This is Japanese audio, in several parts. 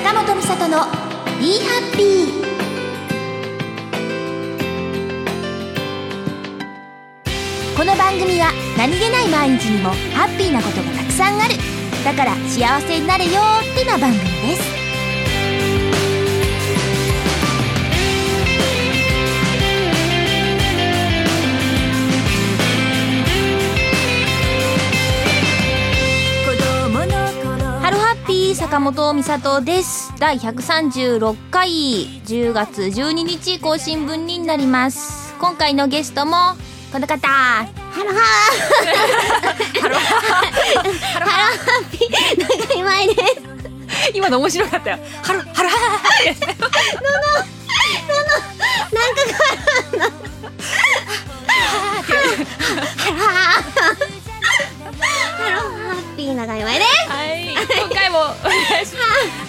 坂本美里の Be Happy。 この番組は何気ない毎日にもハッピーなことがたくさんある、だから幸せになれよってな番組です。ハロハッピー坂本美里です。第136回10月12日更新分になります。今回のゲストもこの方、ハロハーハロハッピー長井舞です。 今の面白かったよ。ハロハーなんかハロハッピー長井舞です。 はい、今回もお願いします。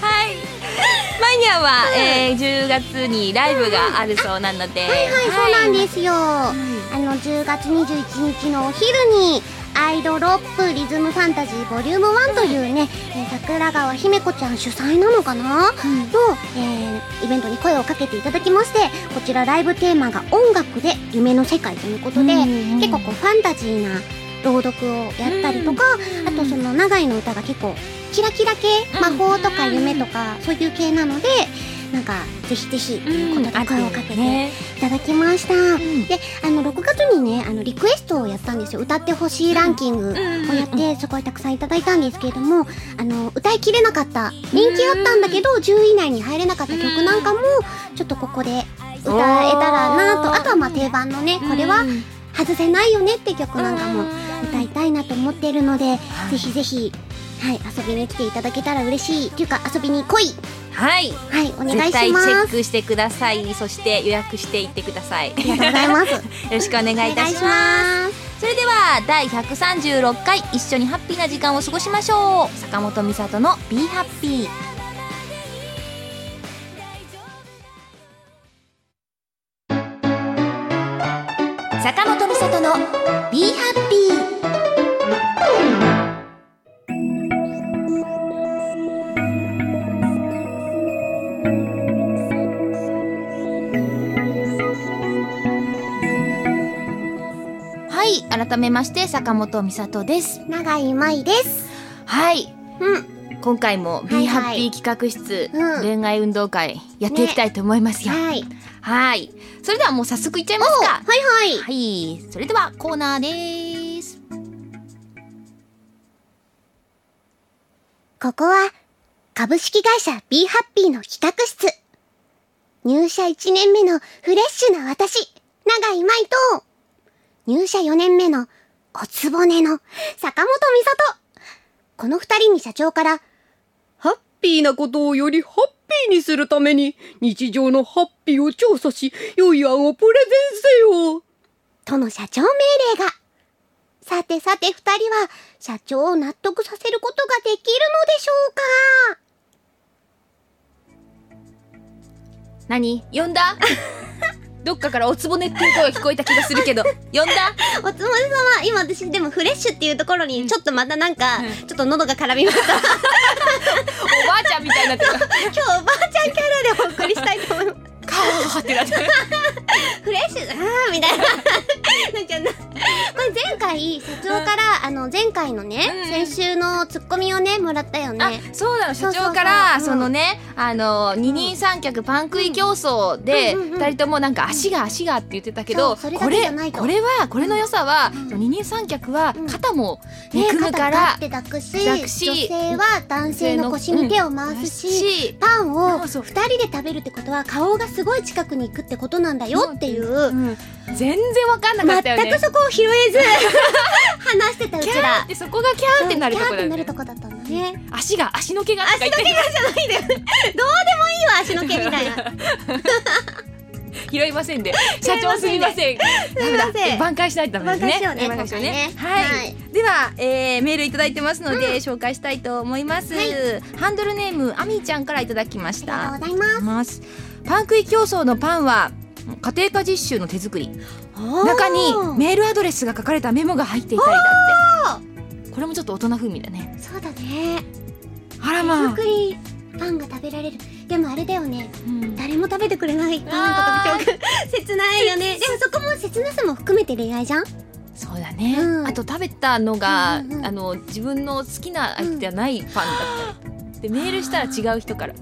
はい、マイニャンは、10月にライブがあるそうなので、 はい、そうなんですよ。10月21日のお昼にアイドロップリズムファンタジーボリューム1というね、桜川姫子ちゃん主催なのかな、の、イベントに声をかけていただきまして、こちらライブテーマが音楽で夢の世界ということで、結構こうファンタジーな朗読をやったりとか、あとその長井の歌が結構キラキラ系、魔法とか夢とかそういう系なので、なんかぜひぜひということで声をかけていただきました。で、6月にね、リクエストをやったんですよ。歌ってほしいランキングをやって、すごいたくさんいただいたんですけれども、歌いきれなかった、人気あったんだけど10位以内に入れなかった曲なんかもちょっとここで歌えたらなと、あとはまあ定番のね、これは外せないよねって曲なんかも歌いたいなと思っているので、ぜひぜひ、はい、遊びに来ていただけたら嬉しいっていうか、遊びに来い。 はい、 はい、お願いします。 絶対チェックしてください。そして予約していってください。 ありがとうございます。よろしくお願いいたします。それでは第136回一緒にハッピーな時間を過ごしましょう。坂本美里の Be Happy。 坂本美里の Be Happy。はい、改めまして坂本美里です。 長井舞です。 はい、今回も Be Happy 企画室、恋愛運動会やっていきたいと思いますよ。はい、それではもう早速いっちゃいますか。はい、それではコーナーです。 ここは株式会社 Be Happy の企画室。入社1年目のフレッシュな私、長井舞と、入社4年目のおつぼねの坂本美里。この2人に社長から、 ハッピーなことをよりハッピーにするために、日常のハッピーを調査し、良い案をプレゼンせよとの社長命令が。さてさて2人は社長を納得させることができるのでしょうか。 何？呼んだ？どっかからおつぼねっていう声が聞こえた気がするけど、呼んだ？ おつぼね様、今私でもフレッシュっていうところにちょっとまたなんか、ちょっと喉が絡みました。 おばあちゃんみたいになってる。 今日おばあちゃんキャラでお送りしたいと思います。 カーってなってる。 フレッシュみたいな。なんかこれ前回社長から前回のね、先週のツッコミをねもらったよね。 あ、そうなの。社長からそのね、二人三脚パン食い競争で二人ともなんか足がって言ってたけど、これの良さは二人三脚は肩も憎むから肩抱くし、女性は男性の腰に手を回すし、パンを二人で食べるってことは顔がすごい近くに行くってことなんだよっていう、 全然わかんなかったよね。 全くそこを拾えず話してたうちら。 でそこがキャーってなるとこだよね。 キャーってなるとこだったんだね。 足の毛が足の毛がじゃないで。どうでもいいわ足の毛みたいな。 拾いませんで、社長すみません。挽回しないとダメですね。 挽回しようね。 はい。では、メールいただいてますので、紹介したいと思います。ハンドルネームあみちゃんからいただきました。 ありがとうございます。 パン食い競争のパンは家庭科実習の手作り。中にメールアドレスが書かれたメモが入っていたりだって。これもちょっと大人風味だね。 そうだね。 あらまあ。 手作りパンが食べられる。でもあれだよね、 うん誰も食べてくれないパンとか切ないよね。でもそこも切なさも含めて恋愛じゃん。 そうだね、 うんあと食べたのが、 うんうんうん自分の好きな相手ではないパンだったり、でメールしたら違う人から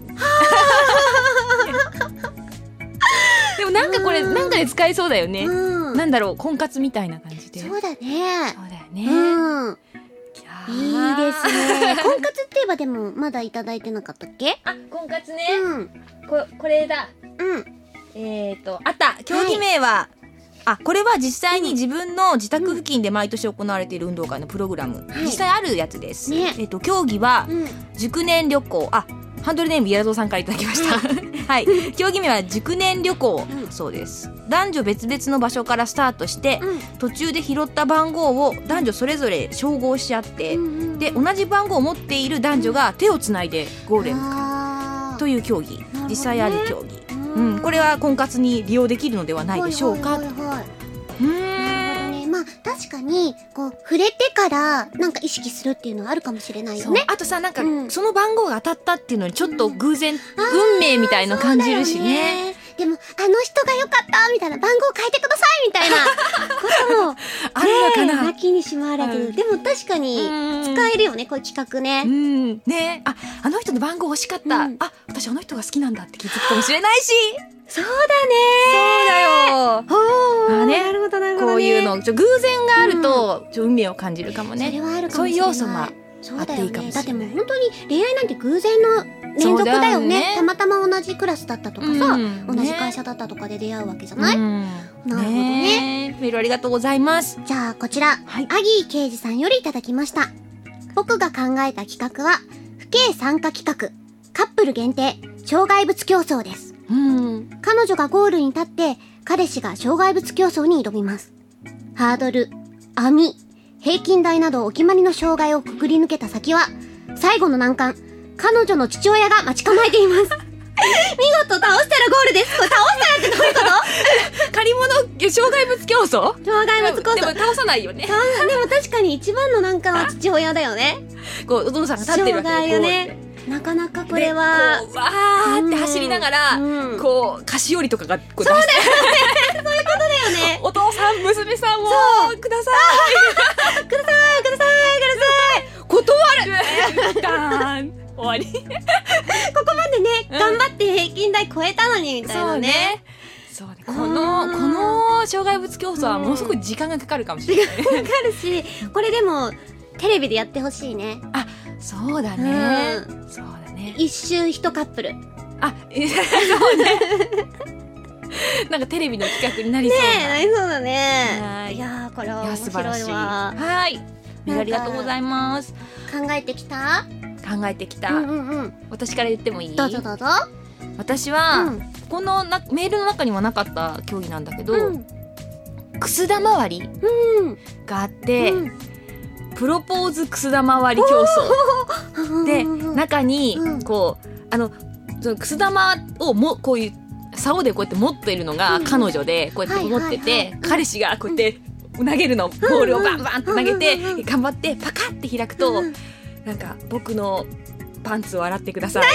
でもなんかこれなんかで使えそうだよね、 うん、 なんだろう、婚活みたいな感じで。 そうだね。 そうだよね、 うん、 いいいですね。婚活って言えばでもまだいただいてなかったっけ？ あ、婚活ね、 うんこれだ。 うんあった競技名は、これは実際に自分の自宅付近で毎年行われている運動会のプログラム、 はい実際あるやつです、 ね競技はうん熟年旅行、ハンドルネーム矢田さんからいただきましたはい競技名は熟年旅行、 うんそうです。男女別々の場所からスタートして、 うん途中で拾った番号を男女それぞれ照合し合って、 うんうんで同じ番号を持っている男女が手をつないでゴールへ向かあうという競技、 なるほどね実際ある競技、 ーこれは婚活に利用できるのではないでしょうか。 はいはいはいはい、 うなるほどーんね。まあ確かにこう触れてからなんか意識するっていうのはあるかもしれないよそうね。 あとさ、なんか、 うんその番号が当たったっていうのにちょっと偶然、運命みたいの感じるしそうだよね。 でもあの人が良かったみたいな、番号変えてくださいみたいなこともあるのかな、 ねなきにしもあらず、 うんでも確かにうん使えるよね、こういう企画ね。 ね、あの人の番号欲しかった、 うん私あの人が好きなんだって気づくかもしれないし。 そうだね。 そうだよ。 おー、 ねなるほどなるほど、ね、 こういうの偶然があると、運命を感じるかもね。 それはあるかそういうもしれない。 要素もそうだよあっていいかもね。 しれないだってもう本当に恋愛なんて偶然の連続だよね。 そうだよねたまたま同じクラスだったとかさ、 うん同じ会社だったとかで出会うわけじゃない、 うんなるほどね。 メールありがとうございます。 じゃあこちら、 はいアギー刑事さんよりいただきました。僕が考えた企画は不敬参加企画、カップル限定障害物競争です。彼女がゴールに立って彼氏が障害物競争に挑みます。ハードル、網、平均台などお決まりの障害をくぐり抜けた先は最後の難関、彼女の父親が待ち構えています見事倒したらゴールです。これ倒したらってどういうこと借り物障害物競争？ 障害物競争。 でも倒さないよね。 でも確かに一番の難関は父親だよね。 こうお父さんが立ってるわけ障害よね。なかなかこれはでこうわーって走りながら、 うんこう菓子折りとかがこう出してそうだよね。 お父さん娘さんをくださいくださいください断るダーン終わり。 ここまでね、 うん頑張って平均台超えたのにみたいなね。 そうね。この障害物競争はものすごく時間がかかるかもしれない。 わかるし、これでもテレビでやってほしいね。 あ、そうだね。そうだね。 一周一カップル。ねあ、そうね。なんかテレビの企画になりそうな。 え、なりそうだはね。 いいやー、これはい面や素晴らしい。 白いわ。 はい。メールありがとうございます。 考えてきた？ 考えてきた。 うんうんうん。 私から言ってもいい？ どうぞどうぞ。 私は、 うんこのメールの中にはなかった競技なんだけど、 うんくす玉割りうん。 があって、 うんプロポーズくす玉割り競争で、中にうんこうそのくす玉をこういう竿でこうやって持っているのがうん彼女で、こうやって持ってはいはいはてい、 彼氏がこうやって投げるの、ボールをバンバンって投げてうんうんうん頑張ってパカって開くと、 うんなんか僕のパンツを洗ってください。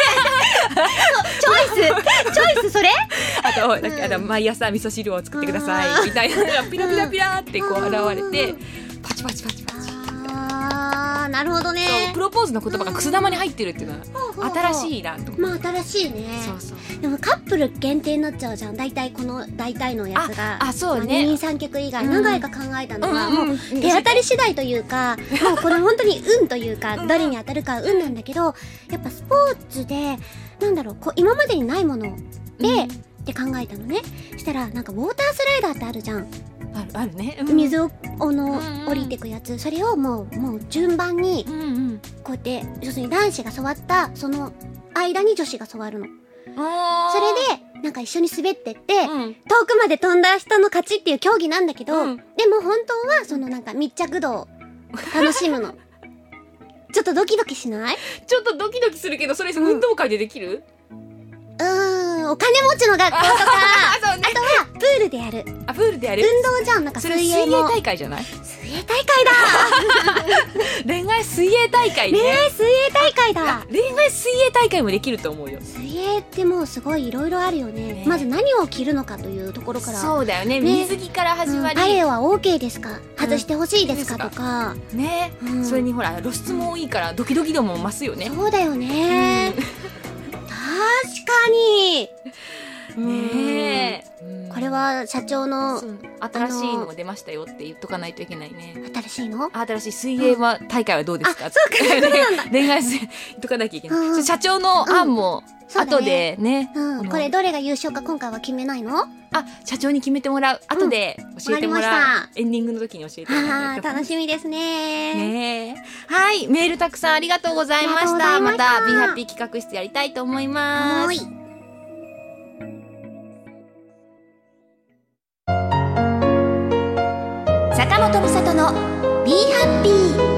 チョイスそれ？ あと、なんか毎朝味噌汁を作ってくださいみたいなのがピラピラピラってこう現れて、パチパチパチパチ。 あー、なるほどね。 そう、プロポーズの言葉がくす玉に入ってるっていうのは新しいなと思って。 まあ新しいね。 そうそう。 でもカップル限定になっちゃうじゃん。大体のやつが。 そうね。 二人三脚以外、 うん長井が考えたのは、 うんうんもう手当たり次第というか、もうこれ本当に運というか、どれに当たるかは運なんだけど、やっぱスポーツで、なんだろう、こう今までにないもので、って考えたのね。したら、なんかウォータースライダーってあるじゃん。 あるね。 水を、 ん降りてくやつ。それをもう順番に、 うんうん。 こうやって、要するに男子が座った、その間に女子が座るの。それで、なんか一緒に滑ってって、 うん遠くまで飛んだ人の勝ちっていう競技なんだけど、 うんでも本当はそのなんか密着度を楽しむの。ちょっとドキドキしない？ ちょっとドキドキするけど、それ運動会でできる？ お金持ちの学校とか、 そうね。 あとはプールでやる。 あ、プールでやる？ 運動じゃん、なんかそれ水泳も。 大会じゃない？ 水水泳大会だ恋愛水泳大会ね。 水泳大会だ。 恋愛水泳大会もできると思うよ。 水泳ってもうすごいいろいろあるよね。まず何を着るのかというところから。 そうだよね。水着から始まり。 バレエは OK ですか、外してほしいですかとかね、それにほら露出も多いからドキドキ度も増すよね。 そうだよね、確かにねこれは社長の新しいのも出ましたよって言っとかないといけないね。 新しいの？ 新しい水泳大会はどうですか？ そうか、そうなんだ。 恋愛水泳言っとかなきゃいけない。社長の案も後でね。 これどれが優勝か今回は決めないの？ 社長に決めてもらう。後で教えてもらう。エンディングの時に教えてもらう。 楽しみですね。 はい、メールたくさんありがとうございました。また Be Happy 企画室やりたいと思います。 坂本美里の Be Happy。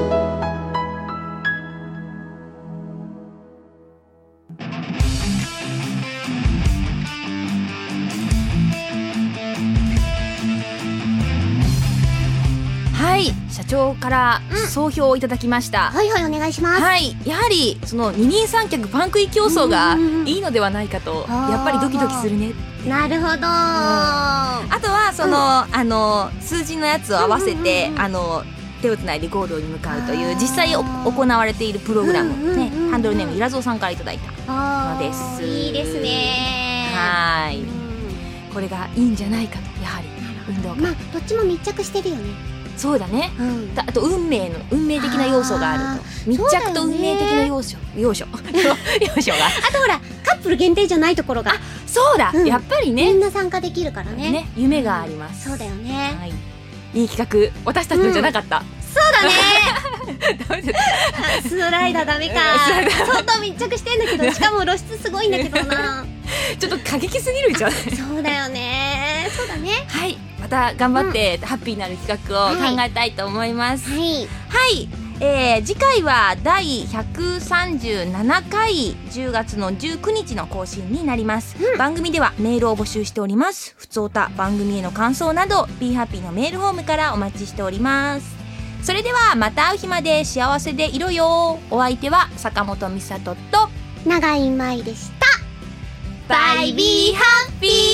はい、社長から総評をいただきました。 はいはい、お願いします。 はい、やはりその二人三脚パン食い競争がいいのではないかと、やっぱりドキドキするね。 なるほど。 あとはその、数字のやつを合わせて、手をつないでゴールに向かうという実際行われているプログラムね、ハンドルネームゆらぞうさんからいただいたのです。 いいですね。 はい、これがいいんじゃないかと。やはり運動会、 どっちも密着してるよね。 そうだね、あと運命的な要素があると。密着と運命的な要素があとほらカップル限定じゃないところが。 そうだ、やっぱりね、 みんな参加できるからね。 夢があります。 そうだよね。 いい企画、私たちのじゃなかった。 そうだねスライダーダメか。相当密着してんだけど、しかも露出すごいんだけどなちょっと過激すぎるじゃん。 そうだよね。そうだね。 はい、また頑張ってハッピーになる企画を考えたいと思います。はい、次回は第137回10月の19日の更新になります。番組ではメールを募集しております。ふつおた、番組への感想など Be Happy のメールフォームからお待ちしております。それではまた会う日まで幸せでいろよ。お相手は坂本美里と永井舞でした。 バイビーハッピー。